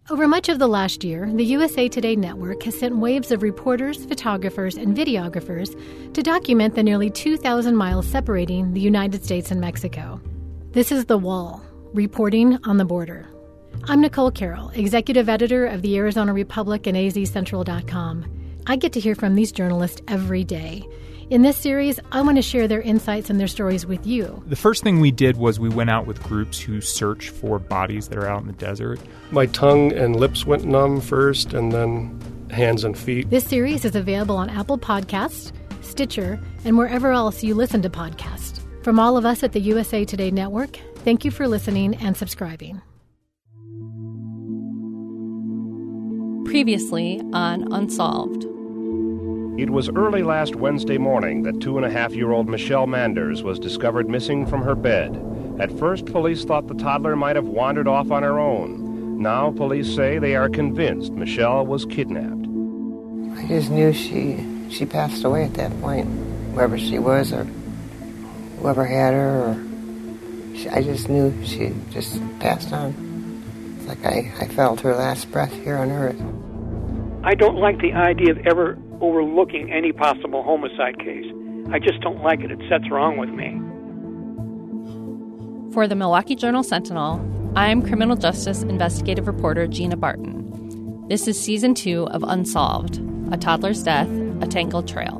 Over much of the last year, the USA Today network has sent waves of reporters, photographers, and videographers to document the nearly 2,000 miles separating the United States and Mexico. This is The Wall, reporting on the border. I'm Nicole Carroll, executive editor of the Arizona Republic and azcentral.com. I get to hear from these journalists every day. In this series, I want to share their insights and their stories with you. The first thing we did was we went out with groups who search for bodies that are out in the desert. My tongue and lips went numb first, and then hands and feet. This series is available on Apple Podcasts, Stitcher, and wherever else you listen to podcasts. From all of us at the USA Today Network, thank you for listening and subscribing. Previously on Unsolved. It was early last Wednesday morning that 2.5-year-old Michelle Manders was discovered missing from her bed. At first, police thought the toddler might have wandered off on her own. Now, police say they are convinced Michelle was kidnapped. I just knew she passed away at that point, wherever she was or whoever had her. I just knew she just passed on. It's like I felt her last breath here on earth. I don't like the idea of ever overlooking any possible homicide case. I just don't like it. It sets wrong with me. For the Milwaukee Journal-Sentinel, I'm criminal justice investigative reporter Gina Barton. This is Season 2 of Unsolved, A Toddler's Death, A Tangled Trail.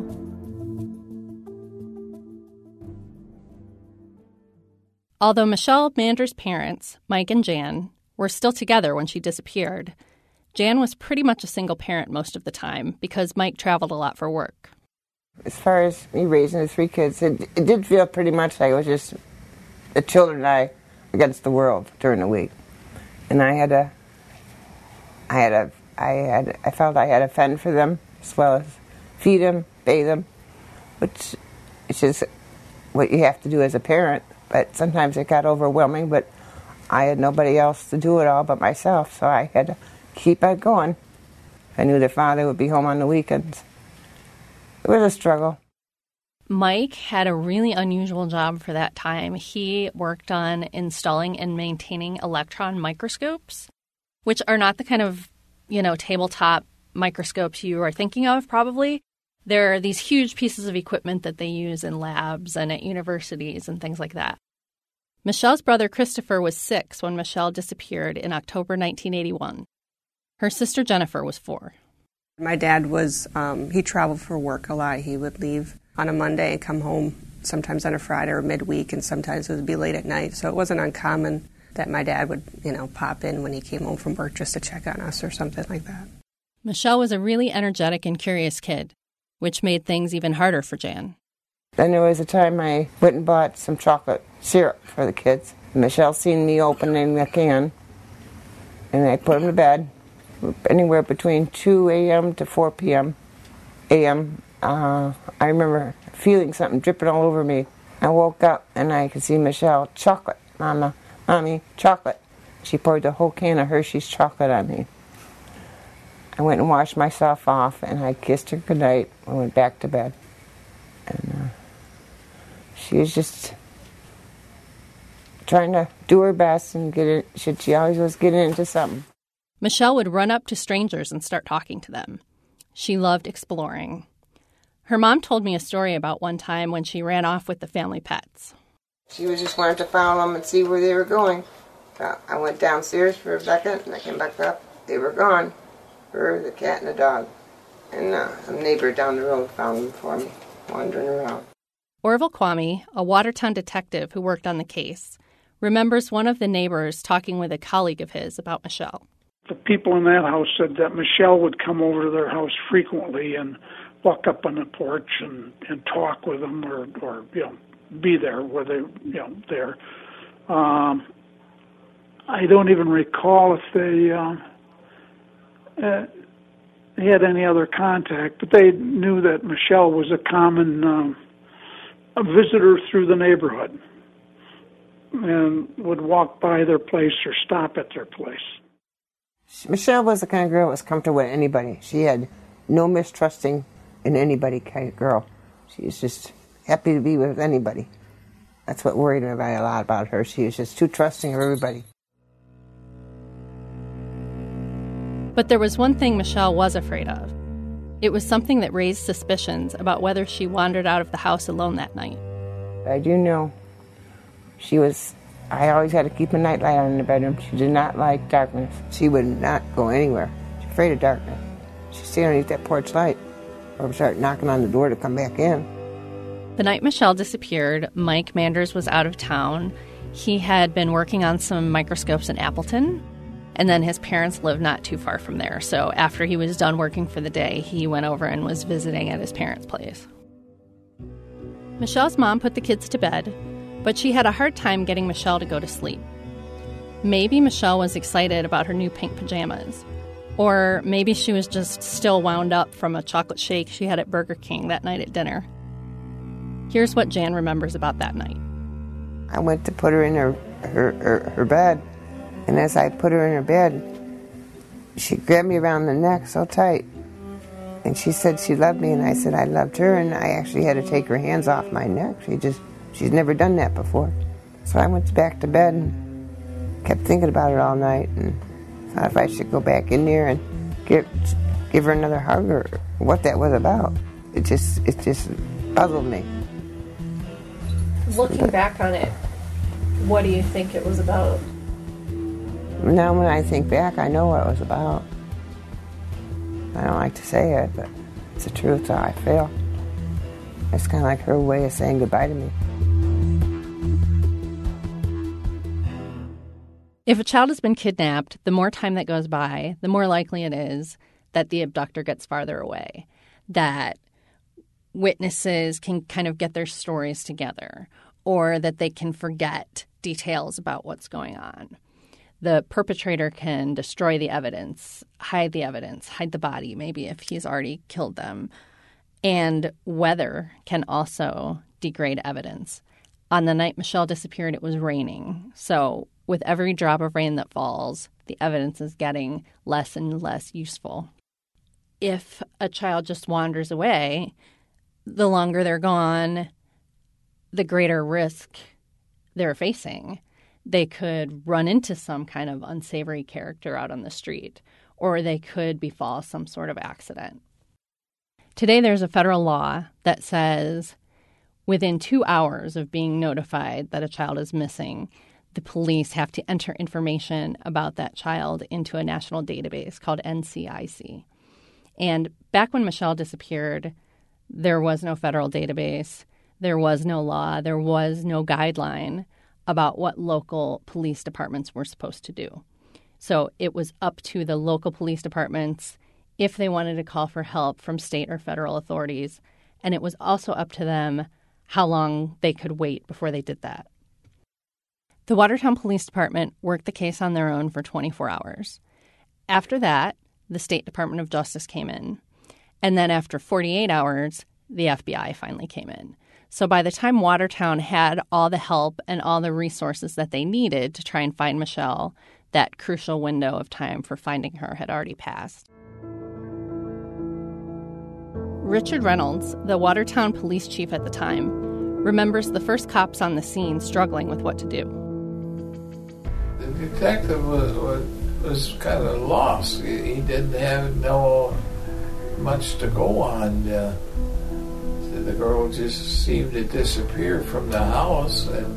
Although Michelle Manders' parents, Mike and Jan, were still together when she disappeared, Jan was pretty much a single parent most of the time because Mike traveled a lot for work. As far as me raising the 3 kids, it did feel pretty much like it was just the children and I against the world during the week. And I felt I had to fend for them as well as feed them, bathe them, which is just what you have to do as a parent. But sometimes it got overwhelming, but I had nobody else to do it all but myself, so I had to keep it going. I knew their father would be home on the weekends. It was a struggle. Mike had a really unusual job for that time. He worked on installing and maintaining electron microscopes, which are not the kind of, tabletop microscopes you are thinking of, probably. They're these huge pieces of equipment that they use in labs and at universities and things like that. Michelle's brother Christopher was 6 when Michelle disappeared in October 1981. Her sister Jennifer was 4. My dad was, he traveled for work a lot. He would leave on a Monday and come home sometimes on a Friday or midweek, and sometimes it would be late at night. So it wasn't uncommon that my dad would, pop in when he came home from work just to check on us or something like that. Michelle was a really energetic and curious kid, which made things even harder for Jan. Then there was a time I went and bought some chocolate syrup for the kids. Michelle seen me opening the can, and I put them to bed. Anywhere between 2 a.m. to 4 p.m. a.m. I remember feeling something dripping all over me. I woke up and I could see Michelle, chocolate, Mommy, chocolate. She poured the whole can of Hershey's chocolate on me. I went and washed myself off and I kissed her goodnight and went back to bed. And she was just trying to do her best and get it. She always was getting into something. Michelle would run up to strangers and start talking to them. She loved exploring. Her mom told me a story about one time when she ran off with the family pets. She was just wanting to follow them and see where they were going. I went downstairs for a second and I came back up. They were gone. Her, the cat, and the dog. And a neighbor down the road found them for me, wandering around. Orville Kwame, a Watertown detective who worked on the case, remembers one of the neighbors talking with a colleague of his about Michelle. The people in that house said that Michelle would come over to their house frequently and walk up on the porch and talk with them or be there where they, there. I don't even recall if they had any other contact, but they knew that Michelle was a common a visitor through the neighborhood and would walk by their place or stop at their place. Michelle was the kind of girl that was comfortable with anybody. She had no mistrusting in anybody kind of girl. She was just happy to be with anybody. That's what worried me a lot about her. She was just too trusting of everybody. But there was one thing Michelle was afraid of. It was something that raised suspicions about whether she wandered out of the house alone that night. I do know I always had to keep a nightlight on in the bedroom. She did not like darkness. She would not go anywhere. She's afraid of darkness. She'd stay underneath that porch light or start knocking on the door to come back in. The night Michelle disappeared, Mike Manders was out of town. He had been working on some microscopes in Appleton, and then his parents lived not too far from there. So after he was done working for the day, he went over and was visiting at his parents' place. Michelle's mom put the kids to bed, but she had a hard time getting Michelle to go to sleep. Maybe Michelle was excited about her new pink pajamas, or maybe she was just still wound up from a chocolate shake she had at Burger King that night at dinner. Here's what Jan remembers about that night. I went to put her in her bed, and as I put her in her bed, she grabbed me around the neck so tight, and she said she loved me, and I said I loved her, and I actually had to take her hands off my neck. She's never done that before. So I went back to bed and kept thinking about it all night, and thought if I should go back in there and give her another hug or what that was about. It just puzzled me. Looking back on it, what do you think it was about? Now when I think back, I know what it was about. I don't like to say it, but it's the truth, how I feel. It's kind of like her way of saying goodbye to me. If a child has been kidnapped, the more time that goes by, the more likely it is that the abductor gets farther away, that witnesses can kind of get their stories together, or that they can forget details about what's going on. The perpetrator can destroy the evidence, hide the body, maybe if he's already killed them. And weather can also degrade evidence. On the night Michelle disappeared, it was raining. So with every drop of rain that falls, the evidence is getting less and less useful. If a child just wanders away, the longer they're gone, the greater risk they're facing. They could run into some kind of unsavory character out on the street, or they could befall some sort of accident. Today, there's a federal law that says within 2 hours of being notified that a child is missing, the police have to enter information about that child into a national database called NCIC. And back when Michelle disappeared, there was no federal database, there was no law, there was no guideline about what local police departments were supposed to do. So it was up to the local police departments if they wanted to call for help from state or federal authorities, and it was also up to them how long they could wait before they did that. The Watertown Police Department worked the case on their own for 24 hours. After that, the State Department of Justice came in. And then after 48 hours, the FBI finally came in. So by the time Watertown had all the help and all the resources that they needed to try and find Michelle, that crucial window of time for finding her had already passed. Richard Reynolds, the Watertown police chief at the time, remembers the first cops on the scene struggling with what to do. The detective was kind of lost. He didn't know much to go on. The girl just seemed to disappear from the house, and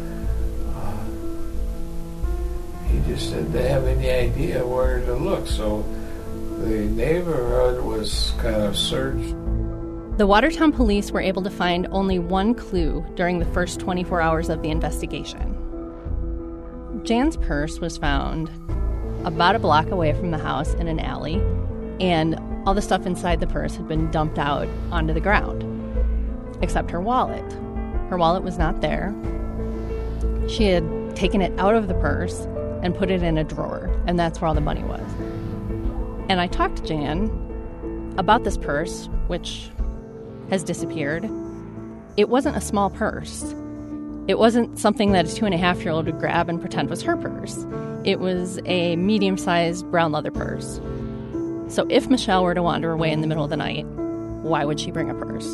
he just didn't have any idea where to look. So the neighborhood was kind of searched. The Watertown police were able to find only one clue during the first 24 hours of the investigation. Jan's purse was found about a block away from the house in an alley, and all the stuff inside the purse had been dumped out onto the ground, except her wallet. Her wallet was not there. She had taken it out of the purse and put it in a drawer, and that's where all the money was. And I talked to Jan about this purse, which has disappeared. It wasn't a small purse. It wasn't something that a 2.5-year-old would grab and pretend was her purse. It was a medium-sized brown leather purse. So if Michelle were to wander away in the middle of the night, why would she bring a purse?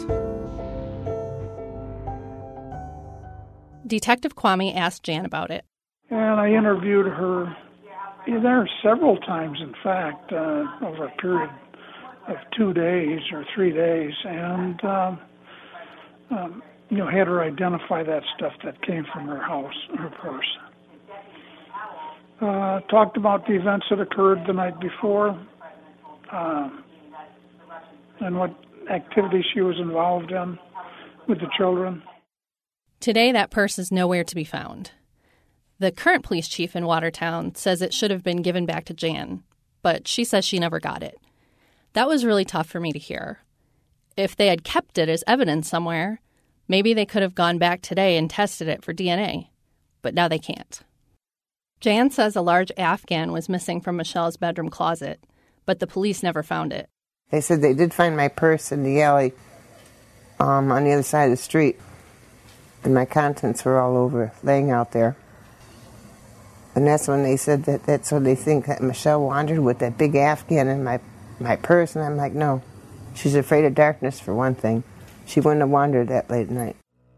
Detective Kwame asked Jan about it. And I interviewed her There are several times, in fact, over a period of 2 days or 3 days, and had her identify that stuff that came from her house, her purse. Talked about the events that occurred the night before, and what activities she was involved in with the children. Today, that purse is nowhere to be found. The current police chief in Watertown says it should have been given back to Jan, but she says she never got it. That was really tough for me to hear. If they had kept it as evidence somewhere, maybe they could have gone back today and tested it for DNA, but now they can't. Jan says a large Afghan was missing from Michelle's bedroom closet, but the police never found it. They said they did find my purse in the alley on the other side of the street, and my contents were all over, laying out there. And that's when they said that's when they think that Michelle wandered with that big Afghan in my purse, and I'm like, no. She's afraid of darkness, for one thing. She wouldn't have wandered that late at night.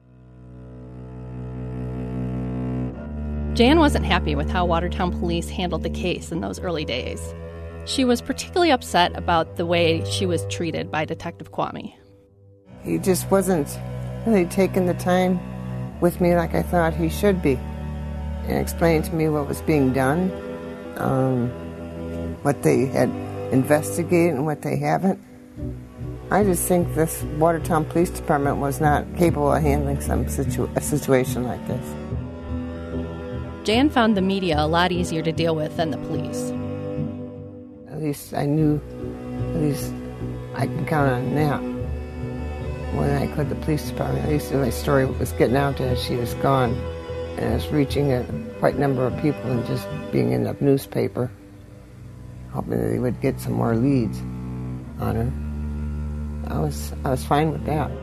Jan wasn't happy with how Watertown police handled the case in those early days. She was particularly upset about the way she was treated by Detective Kwame. He just wasn't really taking the time with me like I thought he should be, and explaining to me what was being done, what they had investigated and what they haven't. I just think this Watertown Police Department was not capable of handling a situation like this. Jan found the media a lot easier to deal with than the police. At least I knew, I can count on that. When I called the police department, at least my story was getting out there that she was gone. And it was reaching a quite number of people and just being in the newspaper, hoping that they would get some more leads on her. I was fine with that.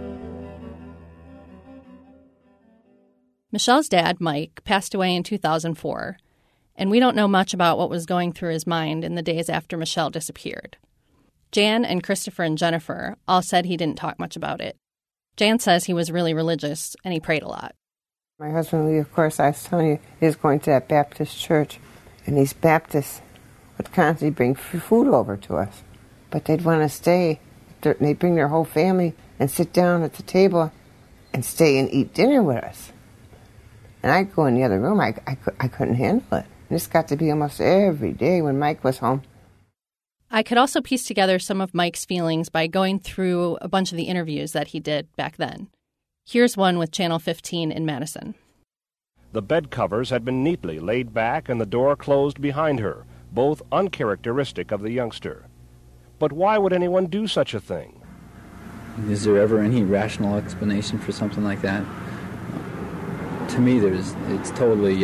Michelle's dad, Mike, passed away in 2004, and we don't know much about what was going through his mind in the days after Michelle disappeared. Jan and Christopher and Jennifer all said he didn't talk much about it. Jan says he was really religious and he prayed a lot. My husband, of course, I was telling you, he was going to that Baptist church, and these Baptists would constantly bring food over to us. But they'd want to stay. They'd bring their whole family and sit down at the table and stay and eat dinner with us. And I'd go in the other room. I couldn't handle it. And this got to be almost every day when Mike was home. I could also piece together some of Mike's feelings by going through a bunch of the interviews that he did back then. Here's one with Channel 15 in Madison. The bed covers had been neatly laid back and the door closed behind her, both uncharacteristic of the youngster. But why would anyone do such a thing? Is there ever any rational explanation for something like that? To me, it's totally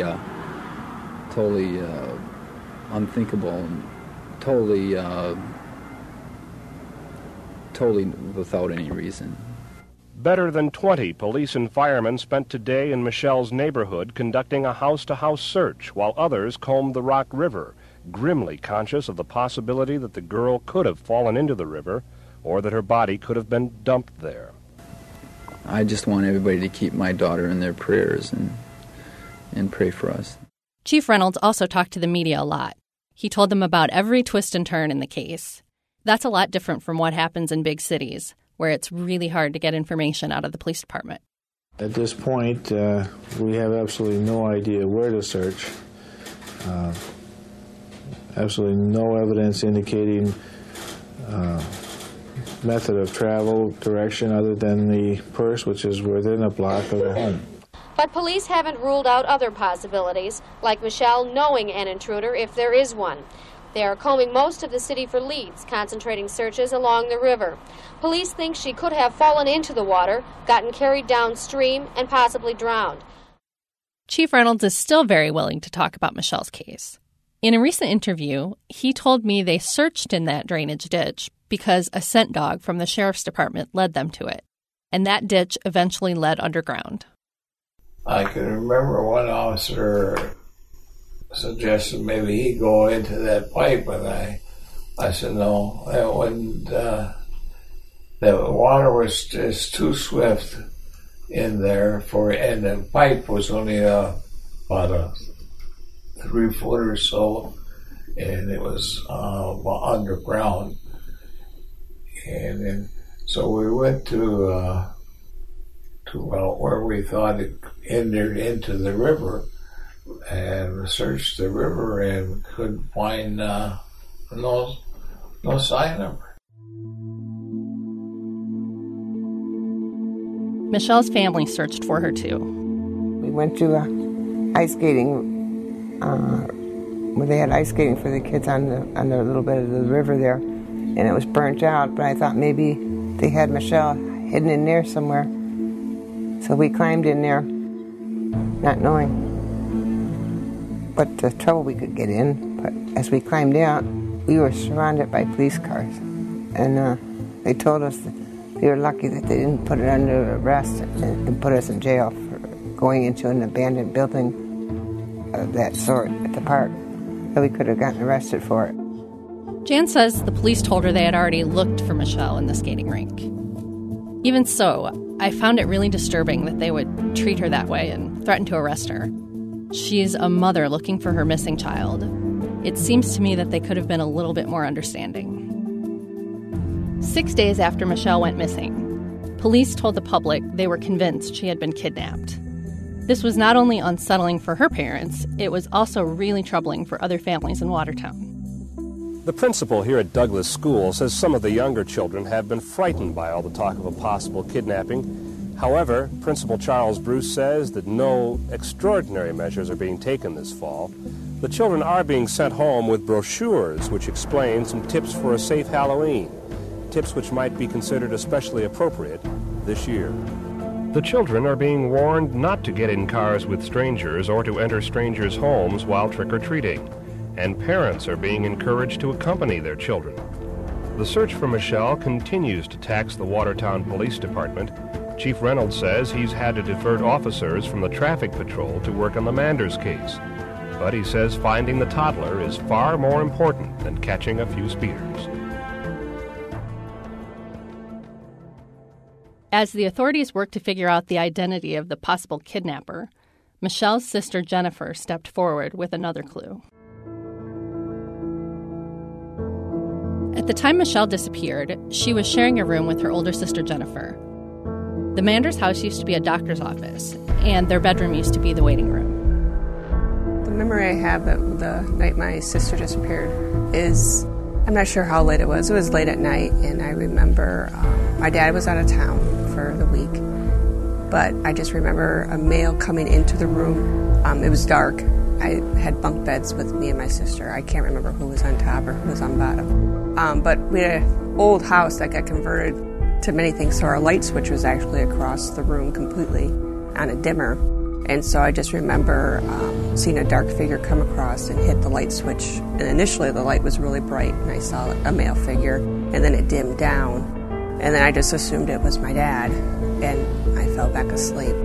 unthinkable, and totally without any reason. Better than 20 police and firemen spent today in Michelle's neighborhood conducting a house-to-house search, while others combed the Rock River, grimly conscious of the possibility that the girl could have fallen into the river or that her body could have been dumped there. I just want everybody to keep my daughter in their prayers and pray for us. Chief Reynolds also talked to the media a lot. He told them about every twist and turn in the case. That's a lot different from what happens in big cities, where it's really hard to get information out of the police department. At this point, we have absolutely no idea where to search. Absolutely no evidence indicating method of travel, direction, other than the purse, which is within a block of the home. But police haven't ruled out other possibilities, like Michelle knowing an intruder if there is one. They are combing most of the city for leads, concentrating searches along the river. Police think she could have fallen into the water, gotten carried downstream, and possibly drowned. Chief Reynolds is still very willing to talk about Michelle's case. In a recent interview, he told me they searched in that drainage ditch because a scent dog from the sheriff's department led them to it, and that ditch eventually led underground. I can remember one officer suggested maybe he go into that pipe, and I said no, that wouldn't. The water was just too swift in there and the pipe was only about a 3 foot or so, and it was underground. And then, so we went to where we thought it entered into the river, and searched the river and couldn't find no sign of her. Michelle's family searched for her too. We went to ice skating, where they had ice skating for the kids on the little bit of the river there, and it was burnt out, but I thought maybe they had Michelle hidden in there somewhere. So we climbed in there, not knowing what the trouble we could get in, but as we climbed out, we were surrounded by police cars, and they told us that they were lucky that they didn't put it under arrest and put us in jail for going into an abandoned building of that sort at the park. So we could have gotten arrested for it. Jan says the police told her they had already looked for Michelle in the skating rink. Even so, I found it really disturbing that they would treat her that way and threaten to arrest her. She's a mother looking for her missing child. It seems to me that they could have been a little bit more understanding. 6 days after Michelle went missing, police told the public they were convinced she had been kidnapped. This was not only unsettling for her parents, it was also really troubling for other families in Watertown. The principal here at Douglas School says some of the younger children have been frightened by all the talk of a possible kidnapping. However, Principal Charles Bruce says that no extraordinary measures are being taken this fall. The children are being sent home with brochures which explain some tips for a safe Halloween, tips which might be considered especially appropriate this year. The children are being warned not to get in cars with strangers or to enter strangers' homes while trick-or-treating, and parents are being encouraged to accompany their children. The search for Michelle continues to tax the Watertown Police Department. Chief Reynolds says he's had to divert officers from the traffic patrol to work on the Manders case. But he says finding the toddler is far more important than catching a few speeders. As the authorities worked to figure out the identity of the possible kidnapper, Michelle's sister Jennifer stepped forward with another clue. At the time Michelle disappeared, she was sharing a room with her older sister Jennifer. The Manders house used to be a doctor's office, and their bedroom used to be the waiting room. The memory I have of the night my sister disappeared is, I'm not sure how late it was. It was late at night, and I remember my dad was out of town for the week. But I just remember a male coming into the room. It was dark. I had bunk beds with me and my sister. I can't remember who was on top or who was on bottom. But we had an old house that got converted to many things, so our light switch was actually across the room completely on a dimmer. And so I just remember seeing a dark figure come across and hit the light switch. And initially the light was really bright, and I saw a male figure, and then it dimmed down. And then I just assumed it was my dad, and I fell back asleep.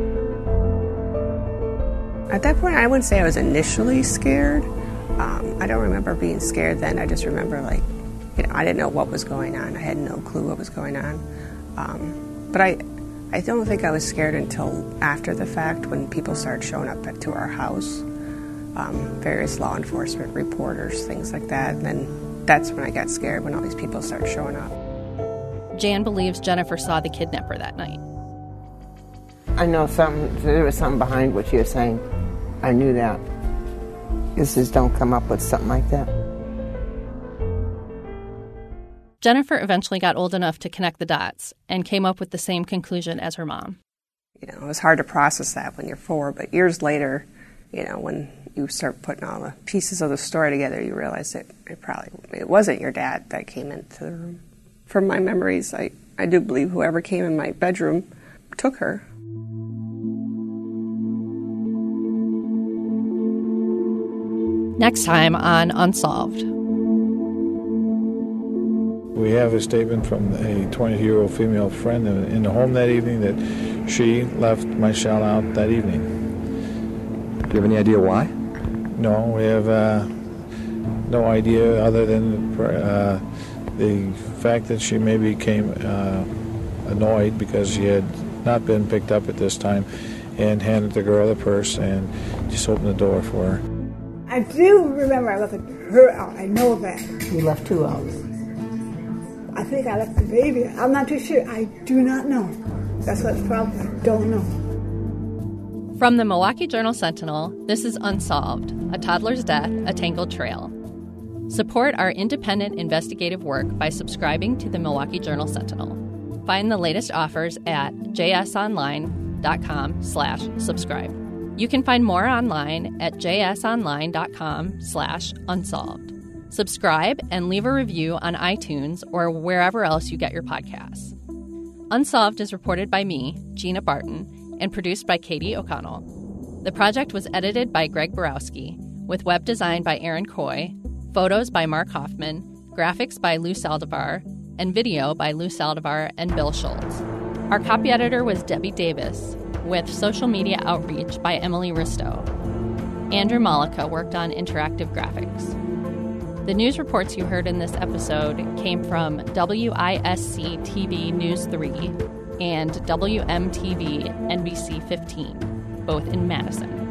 At that point, I wouldn't say I was initially scared. I don't remember being scared then. I just remember, I didn't know what was going on. I had no clue what was going on. But I don't think I was scared until after the fact, when people started showing up to our house, various law enforcement reporters, things like that. And then that's when I got scared, when all these people started showing up. Jan believes Jennifer saw the kidnapper that night. I know there was something behind what she was saying. I knew that. Just don't come up with something like that. Jennifer eventually got old enough to connect the dots and came up with the same conclusion as her mom. It was hard to process that when you're 4, but years later, when you start putting all the pieces of the story together, you realize that it wasn't your dad that came into the room. From my memories, I do believe whoever came in my bedroom took her. Next time on Unsolved. We have a statement from a 20-year-old female friend in the home that evening that she left Michelle out that evening. Do you have any idea why? No, we have no idea other than the fact that she maybe became annoyed because she had not been picked up at this time and handed the girl the purse and just opened the door for her. I do remember I left her out. I know that. You left who out? I think I left the baby. I'm not too sure. I do not know. That's what's the problem. I don't know. From the Milwaukee Journal-Sentinel, this is Unsolved, A Toddler's Death, A Tangled Trail. Support our independent investigative work by subscribing to the Milwaukee Journal-Sentinel. Find the latest offers at jsonline.com/subscribe. You can find more online at jsonline.com/unsolved. Subscribe and leave a review on iTunes or wherever else you get your podcasts. Unsolved is reported by me, Gina Barton, and produced by Katie O'Connell. The project was edited by Greg Borowski, with web design by Aaron Coy, photos by Mark Hoffman, graphics by Lou Saldivar, and video by Lou Saldivar and Bill Schultz. Our copy editor was Debbie Davis, with social media outreach by Emily Risto. Andrew Malika worked on interactive graphics. The news reports you heard in this episode came from WISC-TV News 3 and WMTV NBC 15, both in Madison.